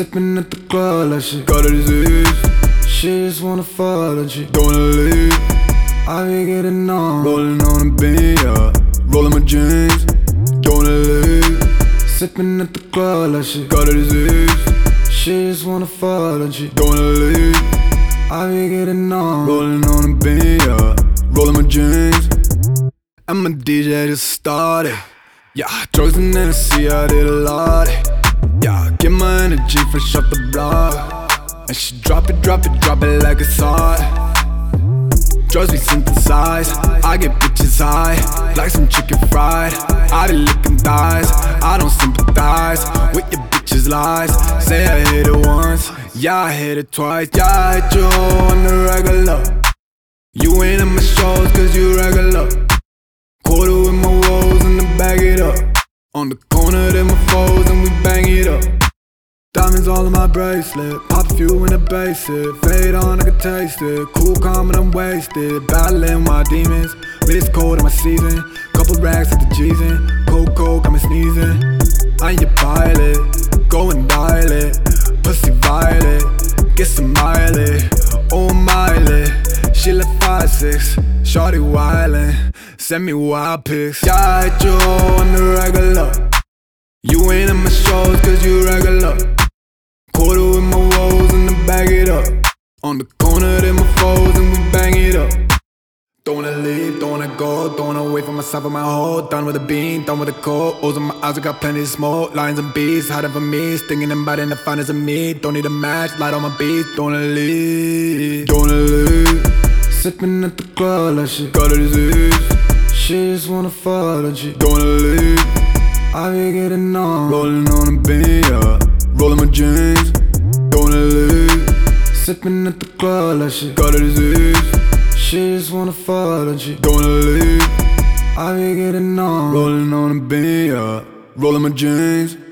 Sippin' at the club like she got a disease. She just wanna fuck and she don't wanna leave. I be getting on, rolling on a bean, yeah. Rolling my jeans, don't wanna leave. Sippin' at the club like she got a disease. She just wanna fuck and she don't wanna leave. I be getting on, rolling on a bean, yeah. Rolling my jeans, and my DJ just started. Yeah, drugs and Hennessy, I did a lot. Yeah, get my energy fresh off the block. And she drop it like it's hot. Drugs we synthesize, I get bitches high, like some chicken fried. I be licking thighs, I don't sympathize with your bitches' lies. Say I hit it once, yeah I hit it twice. Yeah, I hit you on the regular. You ain't in my shows cause you regular. Quarter with my woes and then bag it up. On the corner they my foes and we bang it up. Diamonds all in my bracelet, pop a few in the basic. Fade on, I can taste it, cool, calm and I'm wasted. Battling my demons, wrist cold in my season. Couple racks at the G's in, cold, got me sneezing. I ain't your pilot, go and dial it. Pussy violet, get some mileage. Oh mileage, she like 5'6", shorty wildin', send me wild pics. Yeah, I hit you on the regular. You ain't in my shows cause you regular. Quarter with my woes and then bag it up. On the corner they my foes and we bang it up. Don't wanna leave, don't wanna go, don't wanna wait for myself and my hoe. Done with the bean, done with the coke. O's in my eyes, I got plenty of smoke. Lions and bees, hiding for me, stinging and biting the finest of me. Don't need a match, light on my beats, don't wanna leave, don't wanna leave. Sippin' at the club like she got a disease. She just wanna fuck and she don't wanna leave. I be getting on, rolling on a bean, yeah. Rolling my jeans, don't wanna leave. Sippin' at the club like she got a disease. She just wanna fuck and she don't wanna leave. I be getting on, rolling on a bean, yeah. Rolling my jeans.